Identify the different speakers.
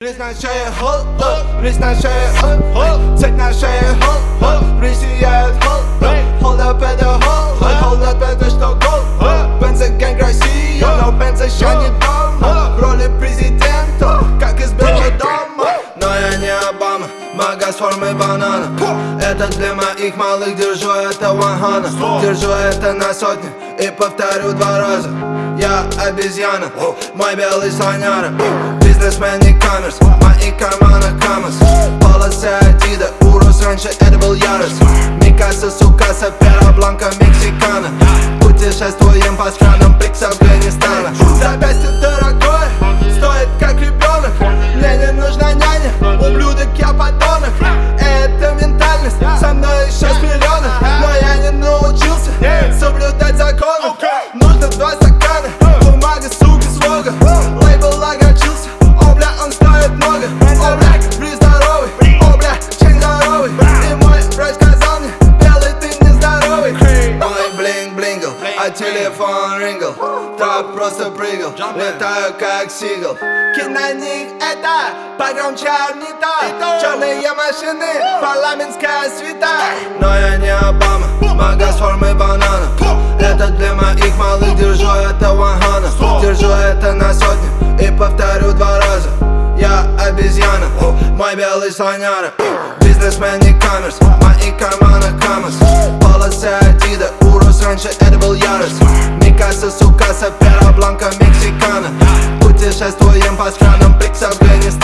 Speaker 1: Жизнь на шее холод, жизнь на шее цепь на шее холод, жизнь сияет холод. Hold up это что гол. Бензоген Россия, но бенза еще не дома. В роли президента, как из Белого дома. Но я не Обама, мага с формой банана. Это для моих малых, держу это 100. Держу это на сотни и повторю 2 раза. Я обезьяна, мой белый слоняра. Бизнесмен не камерс, в моих карманах камаз. Полосы Адида, Урус, раньше это был ярость. Микаса, Сукаса, Пера Бланка, Мексикана. Путешествуем по странам БРИКС, Афганистана. Запястье дорогое, стоит как ребенок. Мне не нужна няня, ублюдок, я подонок. Это ментальность, со мной еще с миллионов. Но я не научился соблюдать законы. Нужно 2 стакана, бумага, сука, слога. Лейбл огорчился, о бля, он стоит много. О бля, блин здоровый, о бля, чек здоровый. И мой врач сказал мне, белый ты нездоровый. Мой блинк блингл, а телефон рингл. Трап просто прыгал, летаю как сигл. Кид на них это погромче орнитол. Черные машины, парламентская свита. Но я не Обама, мага с формой банана. Это для моих малых, держу это 100. Держу это на сотни и повторю 2 раза. Я обезьяна, мой белый слоняра. Бизнесмен не камерс, в моих карманах камаз. Полосы Адида, Урус, раньше это был ярость. Микаса, Сукаса, Пера Бланка, Мексикана. Путешествуем по странам БРИКС, Афганистана.